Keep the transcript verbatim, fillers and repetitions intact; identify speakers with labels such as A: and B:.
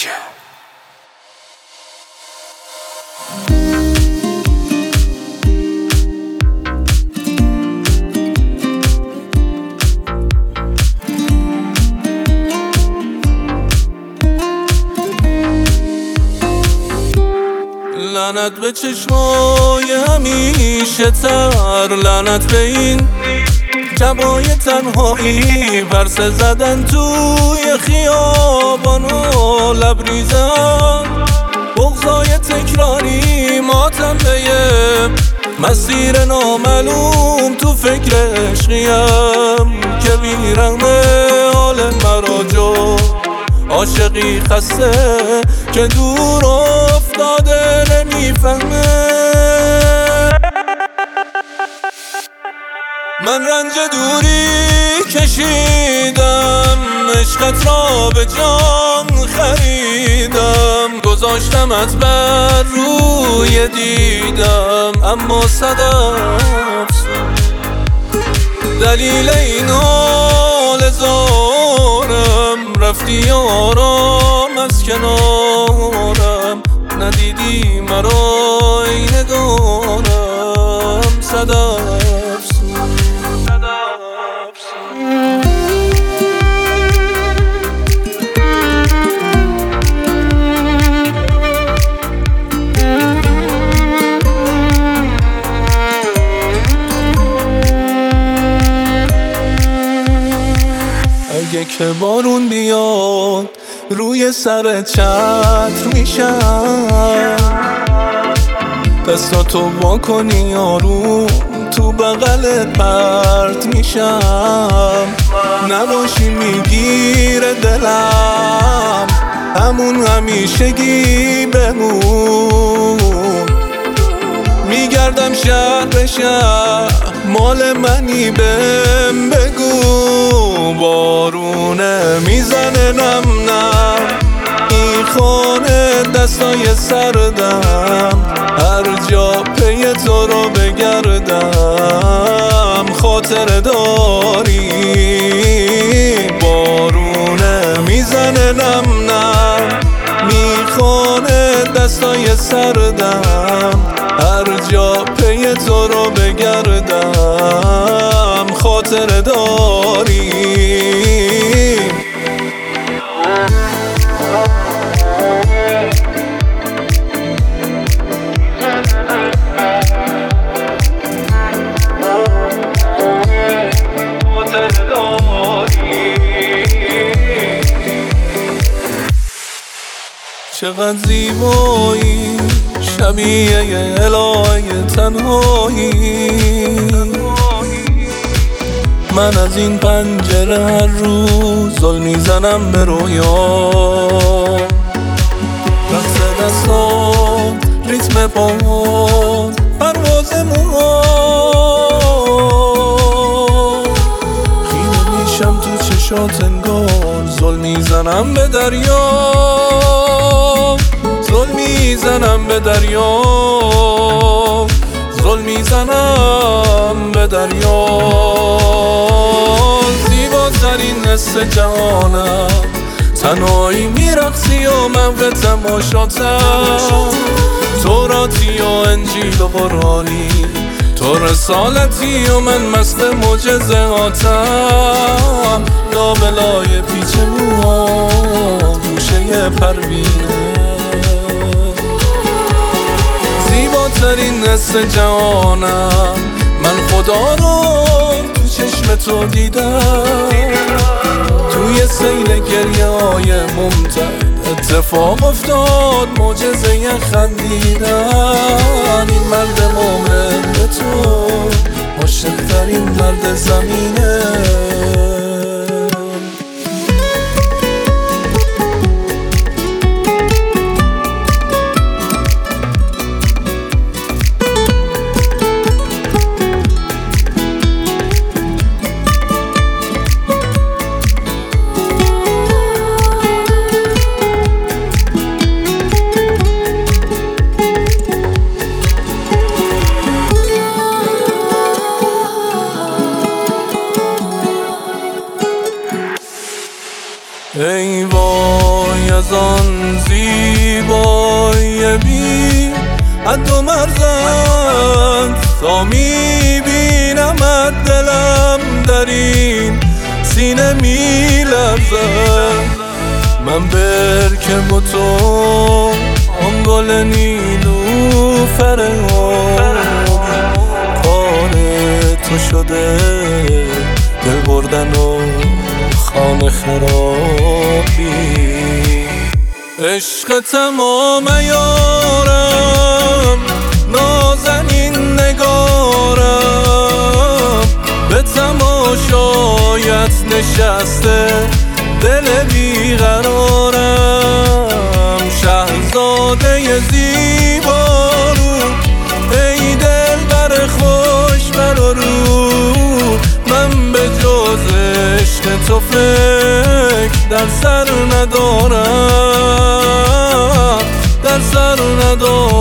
A: لعنت به چشمای همیشه تر، لعنت به این جبای تنهایی، پرسه زدن توی خیابان و لبریزن، بغضای تکراری ماتم به یه مسیر نامعلوم، تو فکر عشقیم که بیرنه حال مرا جو، عاشقی خسته که دور افتاده نمیفهمه. من رنج دوری کشیدم، عشقت را به جان خریدم، گذاشتمت بر روی دیدم، اما صد افسون دلیل این حال زارم، رفتی آرام از کنارم، ندیدی مرا ای نگارم، صد افسون. اگه که بارون بیاد روی سر چتر میشم، دستاتو وا کنی آروم تو بغلت پرت میشم، نباشی میگیره دلم همون همیشگی بمون، میگردم شهر به شهر مال منی بهم بگو، بارونه میزنه نم نم این خانه دستای سردم، هر جا پی تو رو بگردم خاطر داری، بارونه میزنه نم نم میخوانه دستای سردم، هر جا پی تو رو بگردم خاطر داری. چقدر زیبایی شبیه یه الهه تنهایی، من از این پنجره هر روز زل میزنم به رویا، رقص دستان ریتم پاهات پرواز موهات، خیره میشم تو چشات انگار زل میزنم به دریا، زل میزنم به دریا، زل میزنم به دریا، زیباترین حس جهانم، تنهایی میرقصی و من به تماشاتم، توراتی و انجیل و قرآنی، تو رسالتی و من مست معجزهاتم، لابلای پیچ موها گوشه پروینه، زیباترین حس جهانم، من خدا رو تو چشم تو دیدم، توی سیل گریه های ممتد اتفاق افتاد معجزه خندیدن، این مرد مومن به تو عاشق ترین مرد زمینه. ای وای از آن زیبایی بی حد و مرزت، تا میبینمت دلم در این سینه میلرزد. من برکه و تو آن گل نیلوفر کار تو شده دل بردن و خانه خرابی. عشق تمام یارم نازنین نگارم، به تماشایت نشسته دل بیقرارم. شهزاده زیبارو ای دل بر خوش بر رو، من به جز عشق تو فکر در سر ندارم، در سر ندارم.